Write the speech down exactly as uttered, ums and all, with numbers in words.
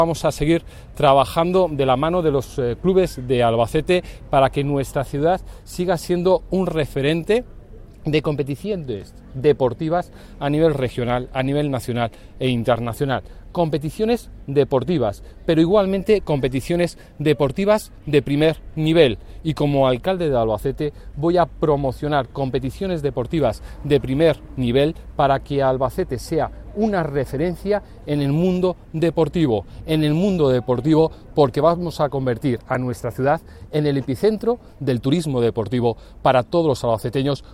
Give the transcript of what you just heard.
Vamos a seguir trabajando de la mano de los eh, clubes de Albacete para que nuestra ciudad siga siendo un referente de competiciones deportivas a nivel regional, a nivel nacional e internacional. Competiciones deportivas, pero igualmente competiciones deportivas de primer nivel. Y como alcalde de Albacete voy a promocionar competiciones deportivas de primer nivel para que Albacete sea una referencia en el mundo deportivo, en el mundo deportivo porque vamos a convertir a nuestra ciudad en el epicentro del turismo deportivo para todos los albaceteños.